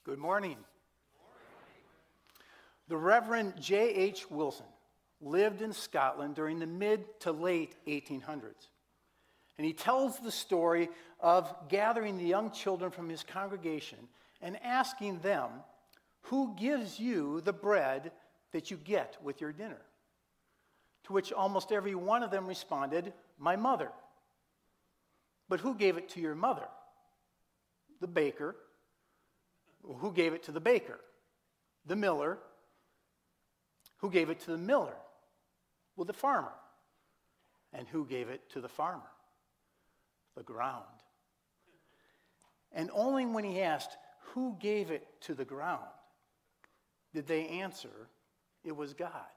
Good morning. The Reverend J.H. Wilson lived in Scotland during the mid to late 1800s. And he tells the story of gathering the young children from his congregation and asking them, "Who gives you the bread that you get with your dinner?" To which almost every one of them responded, "My mother." "But who gave it to your mother?" "The baker." "Who gave it to the baker?" "The miller." "Who gave it to the miller?" "Well, the farmer." "And who gave it to the farmer?" "The ground." And only when he asked, "Who gave it to the ground?" did they answer, "It was God."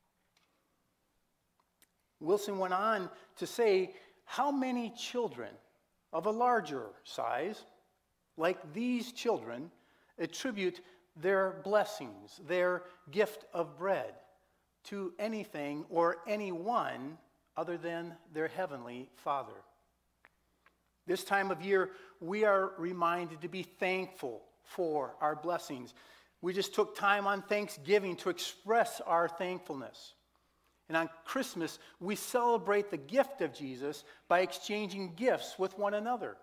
Wilson went on to say, how many children of a larger size, like these children, attribute their blessings, their gift of bread, to anything or anyone other than their heavenly Father? This time of year, we are reminded to be thankful for our blessings. We just took time on Thanksgiving to express our thankfulness. And on Christmas, we celebrate the gift of Jesus by exchanging gifts with one another.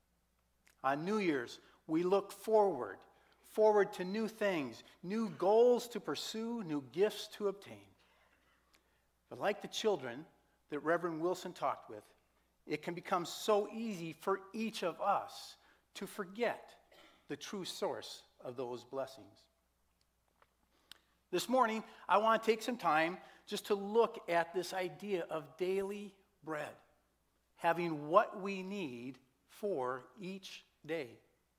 On New Year's, we look forward to new things, new goals to pursue, new gifts to obtain. But like the children that Reverend Wilson talked with, it can become so easy for each of us to forget the true source of those blessings. This morning, I want to take some time just to look at this idea of daily bread, having what we need for each day.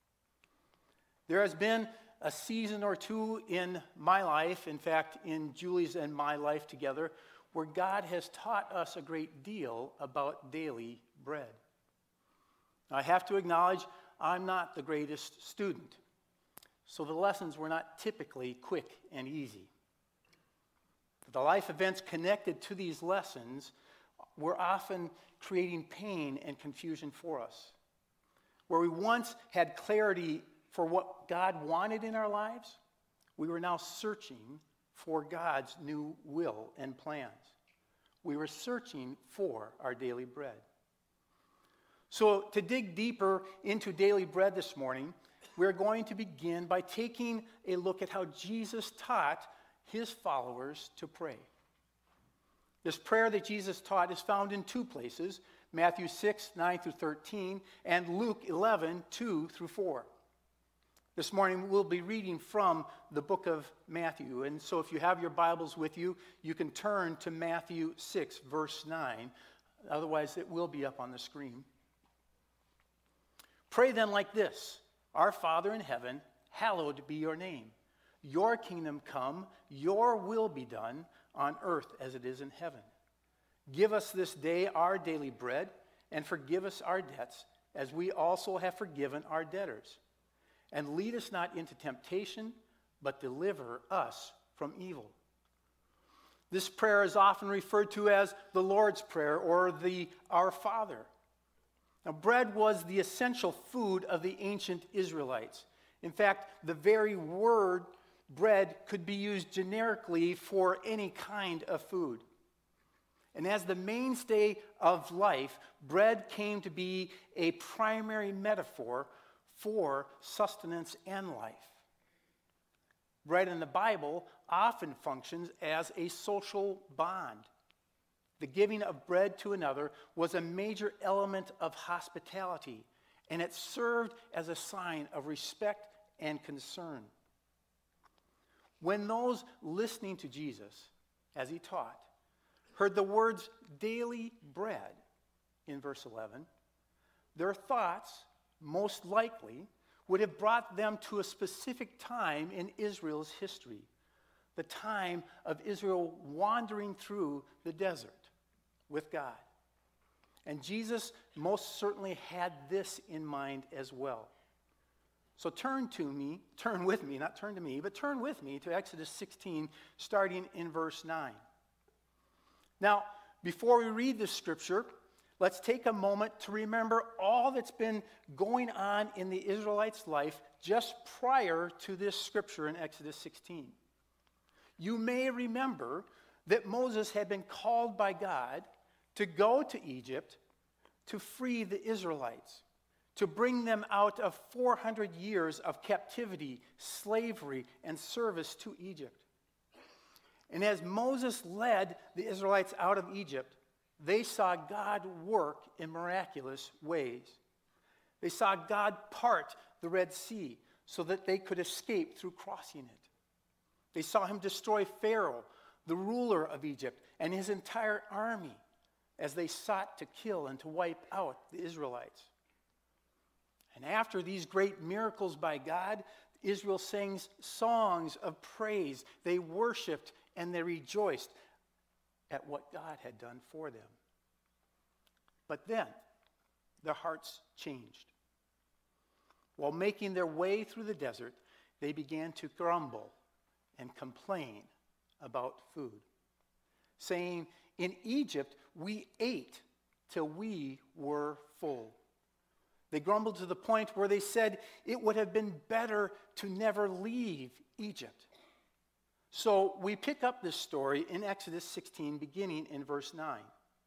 There has been a season or two in my life, in fact, in Julie's and my life together, where God has taught us a great deal about daily bread. Now, I have to acknowledge I'm not the greatest student, so the lessons were not typically quick and easy. The life events connected to these lessons were often creating pain and confusion for us. Where we once had clarity for what God wanted in our lives, we were now searching for God's new will and plans. We were searching for our daily bread. So to dig deeper into daily bread this morning, we're going to begin by taking a look at how Jesus taught his followers to pray. This prayer that Jesus taught is found in two places, Matthew 6, 9 through 13, and Luke 11, 2 through 4. This morning we'll be reading from the book of Matthew, and so if you have your Bibles with you, you can turn to Matthew 6, verse 9. Otherwise, it will be up on the screen. Pray then like this: Our Father in heaven, hallowed be your name. Your kingdom come, your will be done on earth as it is in heaven. Give us this day our daily bread, and forgive us our debts, as we also have forgiven our debtors. And lead us not into temptation, but deliver us from evil. This prayer is often referred to as the Lord's Prayer or the Our Father. Now, bread was the essential food of the ancient Israelites. In fact, the very word bread could be used generically for any kind of food. And as the mainstay of life, bread came to be a primary metaphor for sustenance and life. Bread in the Bible often functions as a social bond. The giving of bread to another was a major element of hospitality, and it served as a sign of respect and concern. When those listening to Jesus, as he taught, heard the words daily bread in verse 11, their thoughts most likely would have brought them to a specific time in Israel's history, the time of Israel wandering through the desert with God. And Jesus most certainly had this in mind as well. So turn with me to Exodus 16, starting in verse 9. Now, before we read this scripture, let's take a moment to remember all that's been going on in the Israelites' life just prior to this scripture in Exodus 16. You may remember that Moses had been called by God to go to Egypt to free the Israelites, to bring them out of 400 years of captivity, slavery, and service to Egypt. And as Moses led the Israelites out of Egypt, they saw God work in miraculous ways. They saw God part the Red Sea so that they could escape through crossing it. They saw him destroy Pharaoh, the ruler of Egypt, and his entire army as they sought to kill and to wipe out the Israelites. And after these great miracles by God, Israel sings songs of praise. They worshiped and they rejoiced at what God had done for them. But then, their hearts changed. While making their way through the desert, they began to grumble and complain about food, saying, "In Egypt we ate till we were full." They grumbled to the point where they said it would have been better to never leave Egypt. So we pick up this story in Exodus 16, beginning in verse 9.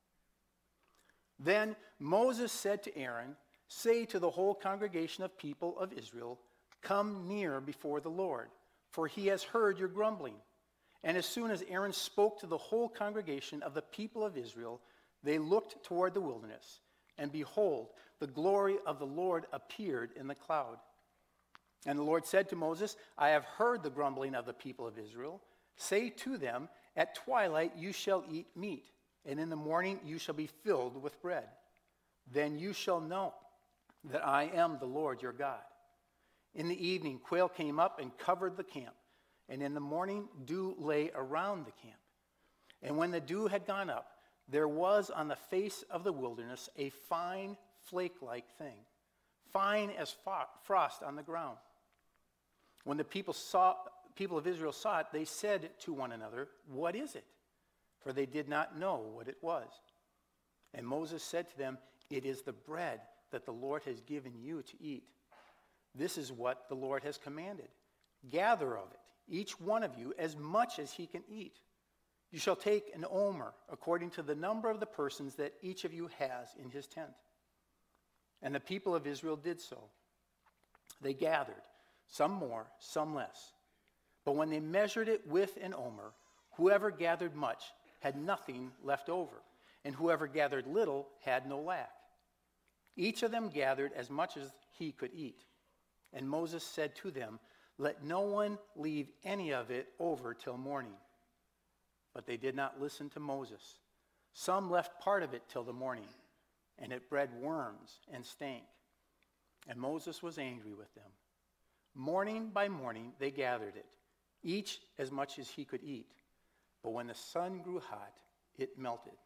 Then Moses said to Aaron, "Say to the whole congregation of people of Israel, 'Come near before the Lord, for he has heard your grumbling.' And as soon as Aaron spoke to the whole congregation of the people of Israel, they looked toward the wilderness, and behold, the glory of the Lord appeared in the cloud. And the Lord said to Moses, 'I have heard the grumbling of the people of Israel. Say to them, at twilight you shall eat meat, and in the morning you shall be filled with bread. Then you shall know that I am the Lord your God.' In the evening quail came up and covered the camp, and in the morning dew lay around the camp. And when the dew had gone up, there was on the face of the wilderness a fine flake-like thing, fine as frost on the ground. When the people of Israel saw it, they said to one another, 'What is it?' For they did not know what it was. And Moses said to them, 'It is the bread that the Lord has given you to eat. This is what the Lord has commanded. Gather of it, each one of you, as much as he can eat. You shall take an omer, according to the number of the persons that each of you has in his tent.' And the people of Israel did so. They gathered, some more, some less. But when they measured it with an omer, whoever gathered much had nothing left over, and whoever gathered little had no lack. Each of them gathered as much as he could eat. And Moses said to them, 'Let no one leave any of it over till morning.' But they did not listen to Moses. Some left part of it till the morning, and it bred worms and stank. And Moses was angry with them. Morning by morning they gathered it, each as much as he could eat. But when the sun grew hot, it melted."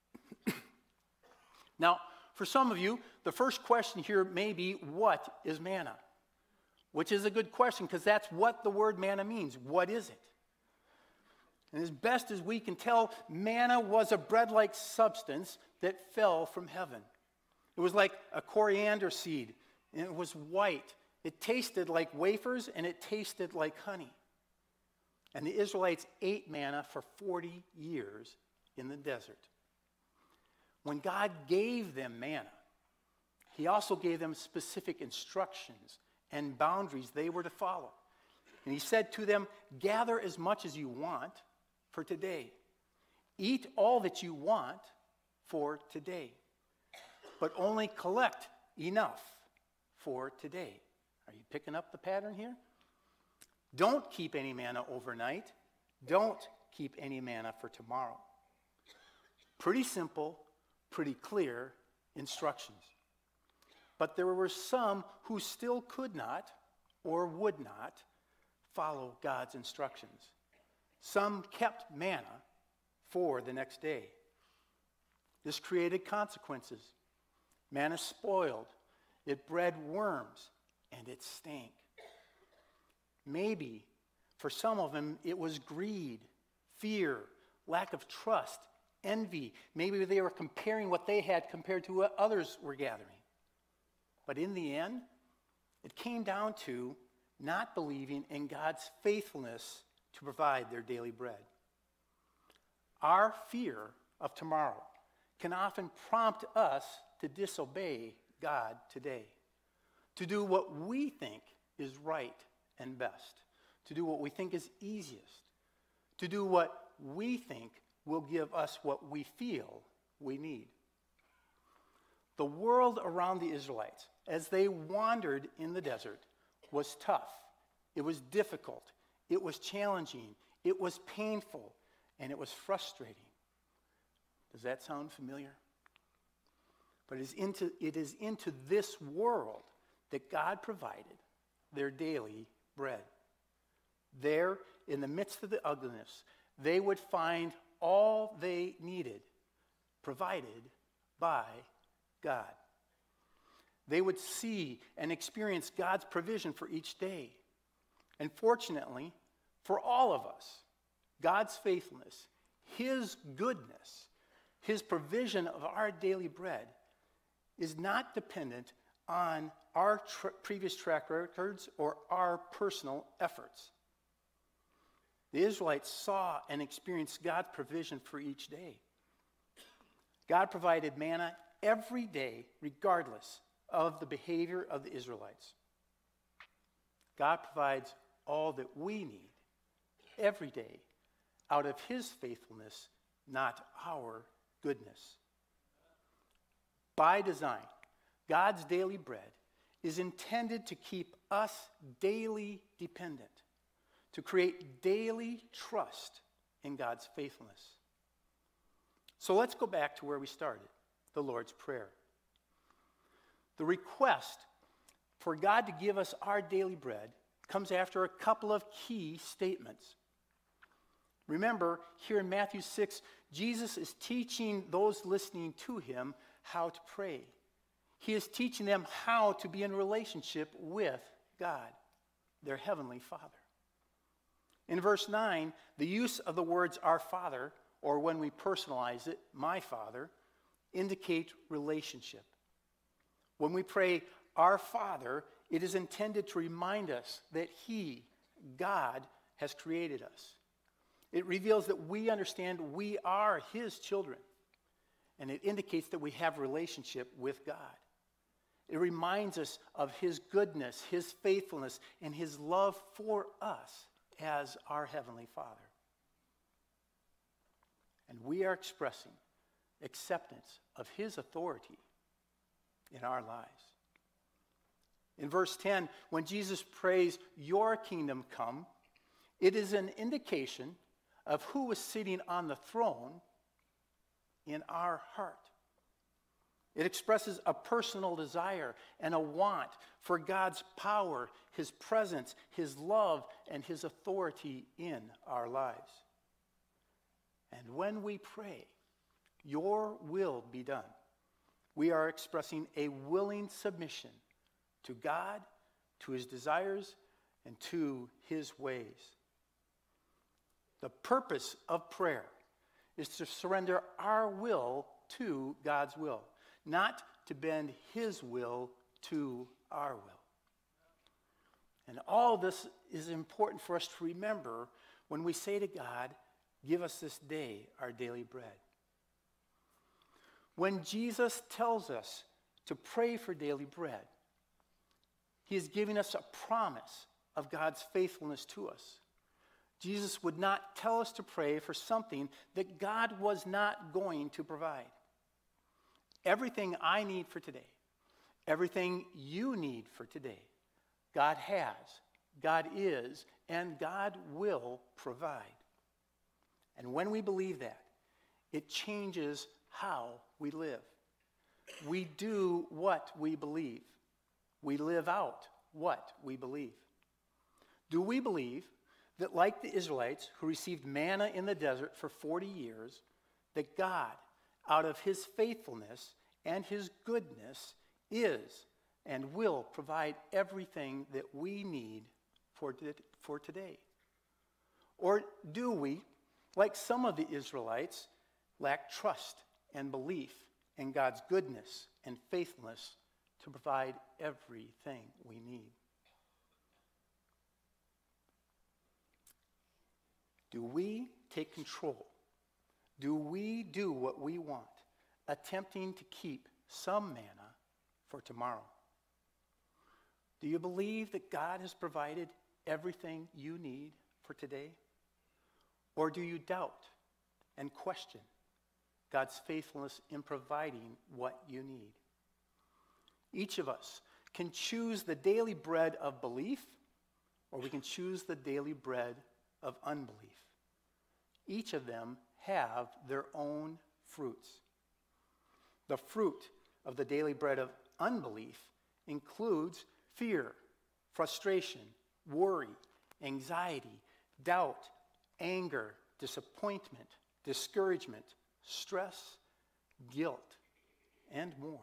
Now, for some of you, the first question here may be, what is manna? Which is a good question, because that's what the word manna means. What is it? And as best as we can tell, manna was a bread-like substance that fell from heaven. It was like a coriander seed, and it was white. It tasted like wafers, and it tasted like honey. And the Israelites ate manna for 40 years in the desert. When God gave them manna, he also gave them specific instructions and boundaries they were to follow. And he said to them, "Gather as much as you want for today. Eat all that you want for today. But only collect enough for today." Are you picking up the pattern here? Don't keep any manna overnight. Don't keep any manna for tomorrow. Pretty simple, pretty clear instructions. But there were some who still could not or would not follow God's instructions. Some kept manna for the next day. This created consequences. Manna spoiled, it bred worms, and it stank. Maybe for some of them it was greed, fear, lack of trust, envy. Maybe they were comparing what they had compared to what others were gathering. But in the end, it came down to not believing in God's faithfulness to provide their daily bread. Our fear of tomorrow can often prompt us to disobey God today, to do what we think is right and best, to do what we think is easiest, to do what we think will give us what we feel we need. The world around the Israelites, as they wandered in the desert, was tough. It was difficult. It was challenging. It was painful. And it was frustrating. Does that sound familiar? But it is into this world that God provided their daily bread. There, in the midst of the ugliness, they would find all they needed, provided by God. They would see and experience God's provision for each day. And fortunately, for all of us, God's faithfulness, His goodness, His provision of our daily bread is not dependent on our previous track records or our personal efforts. The Israelites saw and experienced God's provision for each day. God provided manna every day, regardless of the behavior of the Israelites. God provides all that we need every day out of His faithfulness, not our goodness. By design, God's daily bread is intended to keep us daily dependent, to create daily trust in God's faithfulness. So let's go back to where we started, the Lord's Prayer. The request for God to give us our daily bread comes after a couple of key statements. Remember, here in Matthew 6, Jesus is teaching those listening to Him how to pray. He is teaching them how to be in relationship with God, their Heavenly Father. In verse 9, the use of the words "our Father," or when we personalize it, "my Father," indicate relationship. When we pray, "Our Father," it is intended to remind us that He, God, has created us. It reveals that we understand we are His children, and it indicates that we have a relationship with God. It reminds us of His goodness, His faithfulness, and His love for us as our Heavenly Father. And we are expressing acceptance of His authority in our lives. In verse 10, when Jesus prays, "Your kingdom come," it is an indication of who is sitting on the throne in our heart. It expresses a personal desire and a want for God's power, His presence, His love, and His authority in our lives. And when we pray, "Your will be done," we are expressing a willing submission to God, to His desires, and to His ways. The purpose of prayer is to surrender our will to God's will, not to bend His will to our will. And all this is important for us to remember when we say to God, "Give us this day our daily bread." When Jesus tells us to pray for daily bread, He is giving us a promise of God's faithfulness to us. Jesus would not tell us to pray for something that God was not going to provide. Everything I need for today, everything you need for today, God has, God is, and God will provide. And when we believe that, it changes how we live. We do what we believe. We live out what we believe. Do we believe that, like the Israelites who received manna in the desert for 40 years, that God, out of His faithfulness and His goodness, is and will provide everything that we need for today? Or do we, like some of the Israelites, lack trust and belief in God's goodness and faithfulness to provide everything we need. Do we take control? Do we do what we want, attempting to keep some manna for tomorrow? Do you believe that God has provided everything you need for today? Or do you doubt and question God's faithfulness in providing what you need? Each of us can choose the daily bread of belief, or we can choose the daily bread of unbelief. Each of them have their own fruits. The fruit of the daily bread of unbelief includes fear, frustration, worry, anxiety, doubt, anger, disappointment, discouragement, stress, guilt, and more.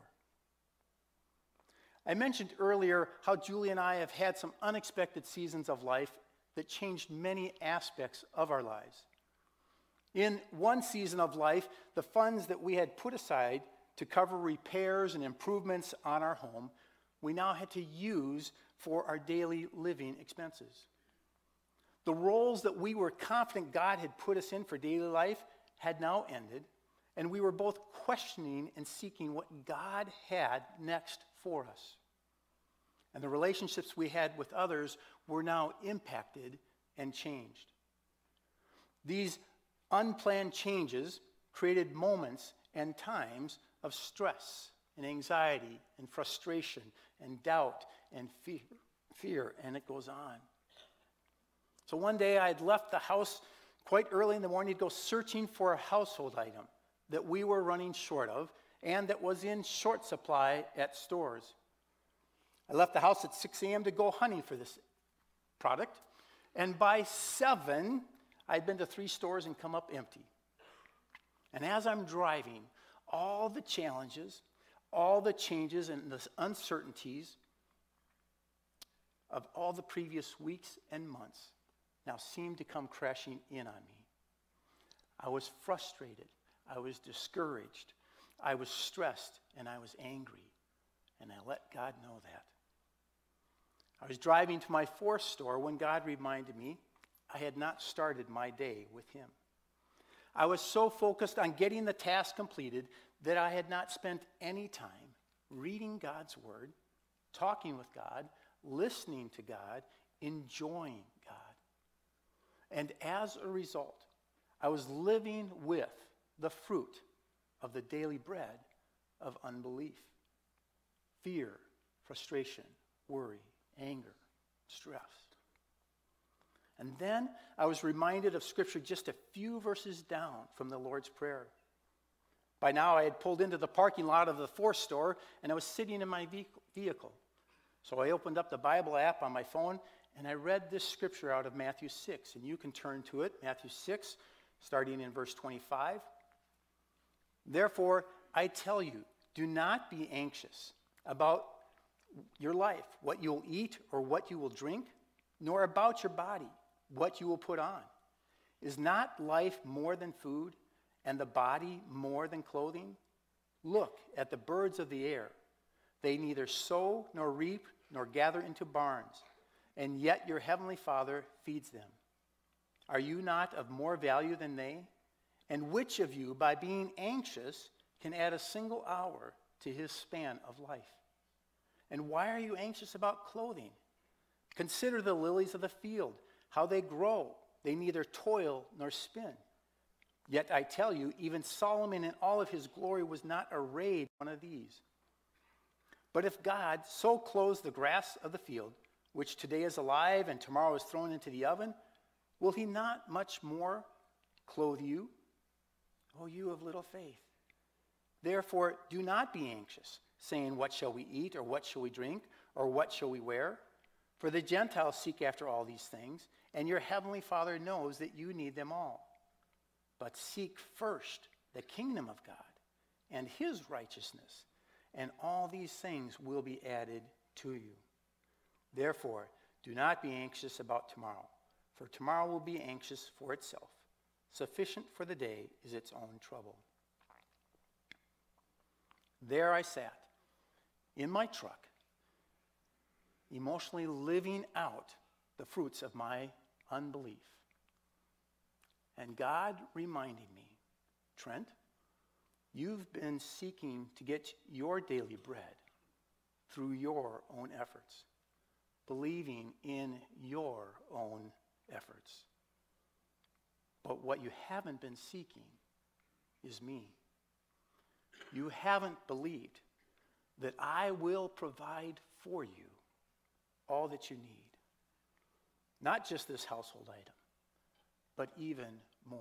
I mentioned earlier how Julie and I have had some unexpected seasons of life that changed many aspects of our lives. In one season of life, the funds that we had put aside to cover repairs and improvements on our home, we now had to use for our daily living expenses. The roles that we were confident God had put us in for daily life had now ended, and we were both questioning and seeking what God had next for us. And the relationships we had with others were now impacted and changed. These unplanned changes created moments and times of stress and anxiety and frustration and doubt and fear, and it goes on. So one day I had left the house quite early in the morning to go searching for a household item that we were running short of and that was in short supply at stores. I left the house at 6 a.m. to go hunting for this product, and by 7, I'd been to 3 stores and come up empty. And as I'm driving, all the challenges, all the changes and the uncertainties of all the previous weeks and months now seemed to come crashing in on me. I was frustrated. I was discouraged. I was stressed, and I was angry. And I let God know that. I was driving to my 4th store when God reminded me I had not started my day with Him. I was so focused on getting the task completed that I had not spent any time reading God's Word, talking with God, listening to God, enjoying God. And as a result, I was living with the fruit of the daily bread of unbelief. Fear, frustration, worry, anger, stress. And then I was reminded of Scripture just a few verses down from the Lord's Prayer. By now I had pulled into the parking lot of the 4th store, and I was sitting in my vehicle. So I opened up the Bible app on my phone, and I read this scripture out of Matthew 6. And you can turn to it, Matthew 6, starting in verse 25. Therefore, I tell you, do not be anxious about your life, what you will eat or what you will drink, nor about your body, what you will put on. Is not life more than food, and the body more than clothing? Look at the birds of the air. They neither sow nor reap nor gather into barns, and yet your heavenly Father feeds them. Are you not of more value than they? And which of you, by being anxious, can add a single hour to his span of life? And why are you anxious about clothing? Consider the lilies of the field, how they grow. They neither toil nor spin. Yet I tell you, even Solomon in all of his glory was not arrayed one of these. But if God so clothes the grass of the field, which today is alive and tomorrow is thrown into the oven, will he not much more clothe you, O you of little faith? Therefore, do not be anxious, saying, what shall we eat, or what shall we drink, or what shall we wear? For the Gentiles seek after all these things, and your heavenly Father knows that you need them all. But seek first the kingdom of God and his righteousness, and all these things will be added to you. Therefore, do not be anxious about tomorrow, for tomorrow will be anxious for itself. Sufficient for the day is its own trouble. There I sat in my truck, emotionally living out the fruits of my unbelief. And God reminding me, Trent, you've been seeking to get your daily bread through your own efforts, believing in your own efforts. But what you haven't been seeking is me. You haven't believed that I will provide for you all that you need. Not just this household item, but even more.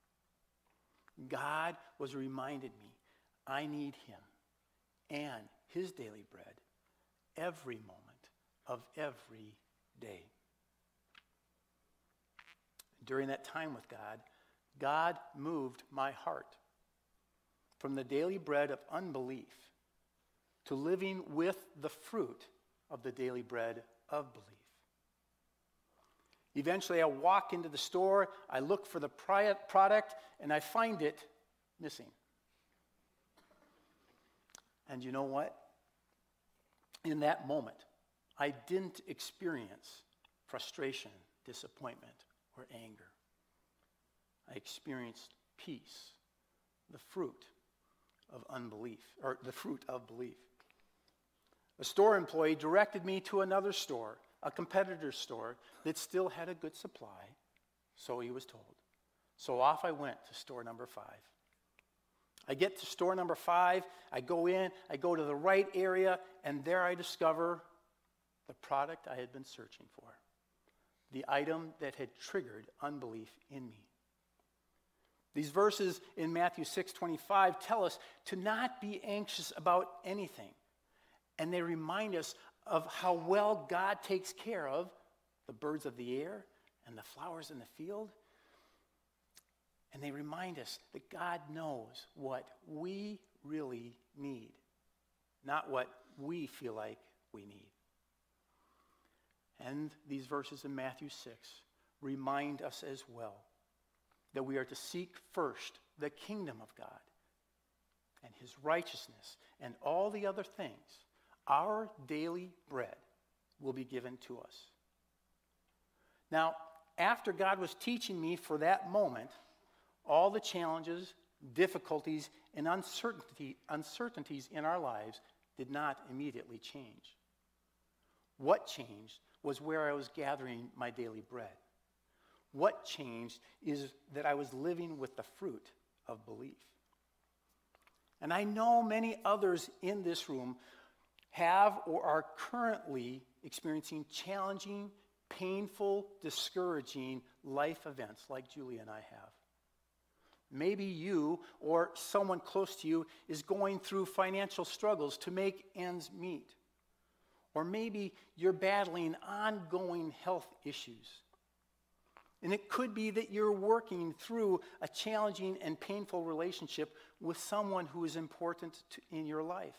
God was reminded me I need him and his daily bread every moment of every day. During that time with God, God moved my heart from the daily bread of unbelief to living with the fruit of the daily bread of belief. Eventually, I walk into the store, I look for the product, and I find it missing. And you know what? In that moment, I didn't experience frustration, disappointment, or anger. I experienced peace, the fruit of unbelief, or the fruit of belief. A store employee directed me to another store, a competitor's store that still had a good supply, so he was told. So off I went to store number 5. I get to store number 5, I go in, I go to the right area, and there I discover the product I had been searching for, the item that had triggered unbelief in me. These verses in Matthew 6:25 tell us to not be anxious about anything, and they remind us of how well God takes care of the birds of the air and the flowers in the field. And they remind us that God knows what we really need, not what we feel like we need. And these verses in Matthew 6 remind us as well that we are to seek first the kingdom of God and his righteousness, and all the other things, our daily bread, will be given to us. Now, after God was teaching me for that moment, all the challenges, difficulties, and uncertainties in our lives did not immediately change. What changed was where I was gathering my daily bread. What changed is that I was living with the fruit of belief. And I know many others in this room have or are currently experiencing challenging, painful, discouraging life events like Julie and I have. Maybe you or someone close to you is going through financial struggles to make ends meet. Or maybe you're battling ongoing health issues. And it could be that you're working through a challenging and painful relationship with someone who is important in your life.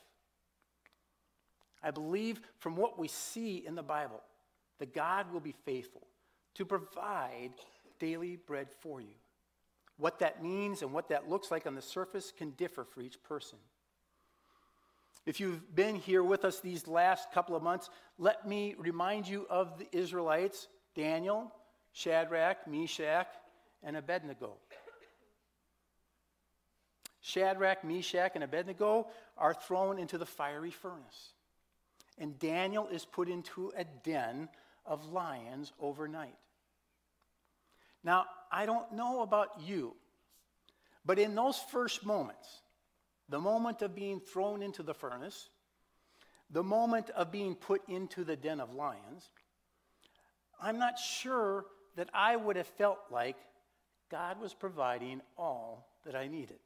I believe from what we see in the Bible that God will be faithful to provide daily bread for you. What that means and what that looks like on the surface can differ for each person. If you've been here with us these last couple of months, let me remind you of the Israelites, Daniel, Shadrach, Meshach, and Abednego. Shadrach, Meshach, and Abednego are thrown into the fiery furnace. And Daniel is put into a den of lions overnight. Now, I don't know about you, but in those first moments, the moment of being thrown into the furnace, the moment of being put into the den of lions, I'm not sure that I would have felt like God was providing all that I needed.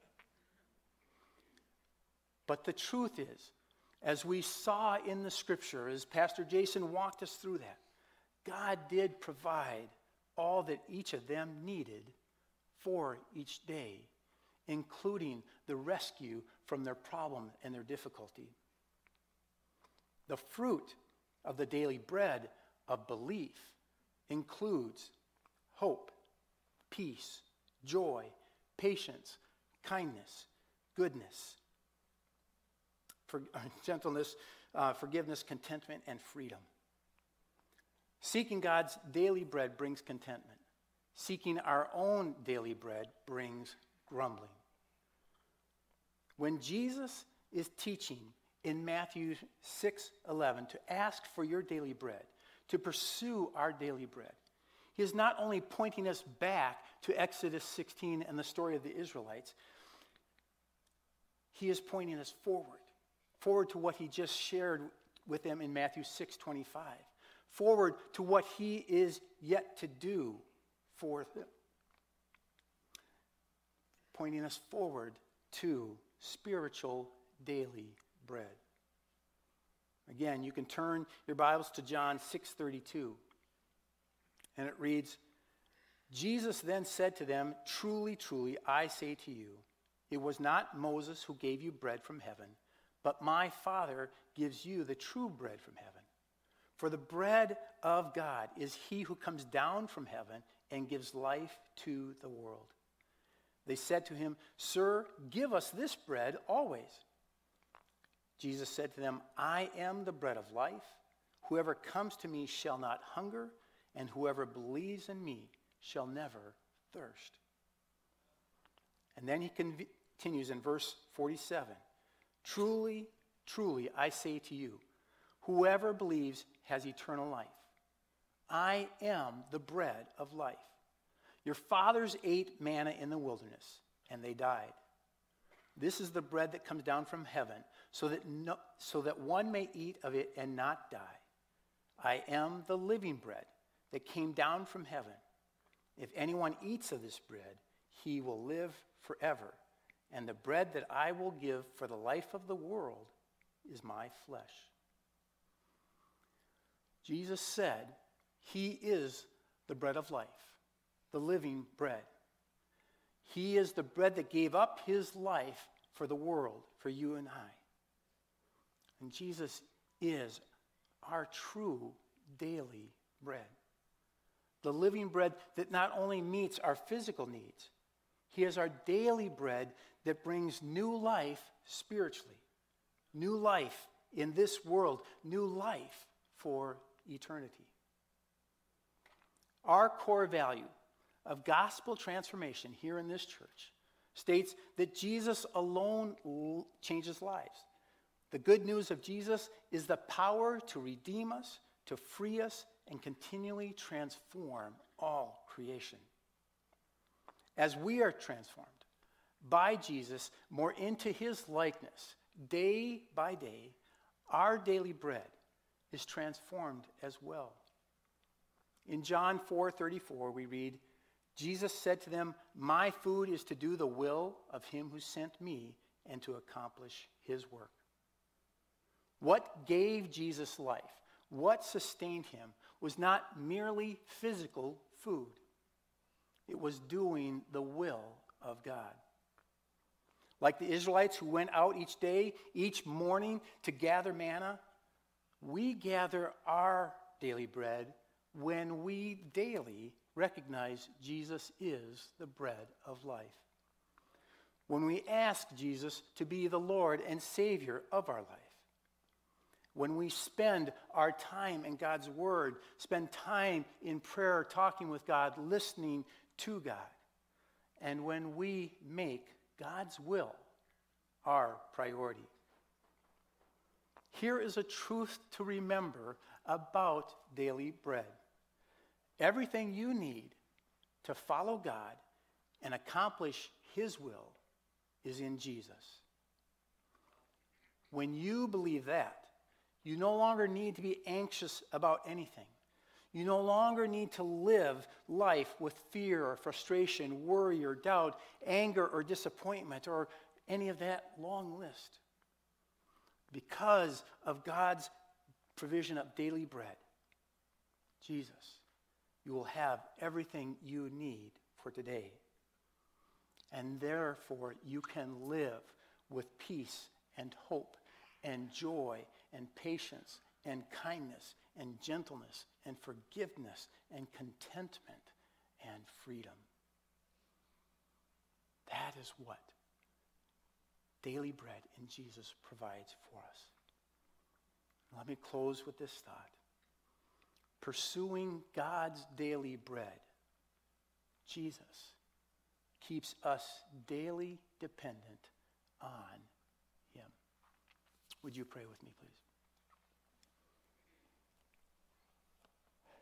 But the truth is, as we saw in the scripture, as Pastor Jason walked us through that, God did provide all that each of them needed for each day, including the rescue from their problem and their difficulty. The fruit of the daily bread of belief includes hope, peace, joy, patience, kindness, goodness, gentleness, forgiveness, contentment, and freedom. Seeking God's daily bread brings contentment. Seeking our own daily bread brings grumbling. When Jesus is teaching in Matthew 6:11 to ask for your daily bread, to pursue our daily bread, he is not only pointing us back to Exodus 16 and the story of the Israelites, he is pointing us forward to what he just shared with them in Matthew 6:25, forward to what he is yet to do for them, pointing us forward to spiritual daily bread. Again, you can turn your Bibles to John 6:32, and it reads, Jesus then said to them, truly, truly, I say to you, it was not Moses who gave you bread from heaven, but my Father gives you the true bread from heaven. For the bread of God is he who comes down from heaven and gives life to the world. They said to him, Sir, give us this bread always. Jesus said to them, I am the bread of life. Whoever comes to me shall not hunger, and whoever believes in me shall never thirst. And then he continues in verse 47. Truly, truly, I say to you, whoever believes has eternal life. I am the bread of life. Your fathers ate manna in the wilderness, and they died. This is the bread that comes down from heaven, so that one may eat of it and not die. I am the living bread that came down from heaven. If anyone eats of this bread, he will live forever. And the bread that I will give for the life of the world is my flesh. Jesus said he is the bread of life, the living bread. He is the bread that gave up his life for the world, for you and I. And Jesus is our true daily bread. The living bread that not only meets our physical needs, he is our daily bread that brings new life spiritually, new life in this world, new life for eternity. Our core value of gospel transformation here in this church states that Jesus alone changes lives. The good news of Jesus is the power to redeem us, to free us, and continually transform all creation. As we are transformed by Jesus more into his likeness, day by day, our daily bread is transformed as well. In John 4:34, we read, Jesus said to them, my food is to do the will of him who sent me and to accomplish his work. What gave Jesus life, what sustained him, was not merely physical food. It was doing the will of God. Like the Israelites who went out each day, each morning to gather manna, we gather our daily bread when we daily recognize Jesus is the bread of life. When we ask Jesus to be the Lord and Savior of our life. When we spend our time in God's Word, spend time in prayer, talking with God, listening to God. And when we make God's will our priority. Here is a truth to remember about daily bread. Everything you need to follow God and accomplish his will is in Jesus. When you believe that, you no longer need to be anxious about anything. You no longer need to live life with fear or frustration, worry or doubt, anger or disappointment, or any of that long list. Because of God's provision of daily bread, Jesus, you will have everything you need for today. And therefore, you can live with peace and hope and joy and patience and kindness and gentleness and forgiveness and contentment and freedom. That is what daily bread in Jesus provides for us. Let me close with this thought. Pursuing God's daily bread, Jesus, keeps us daily dependent on him. Would you pray with me, please?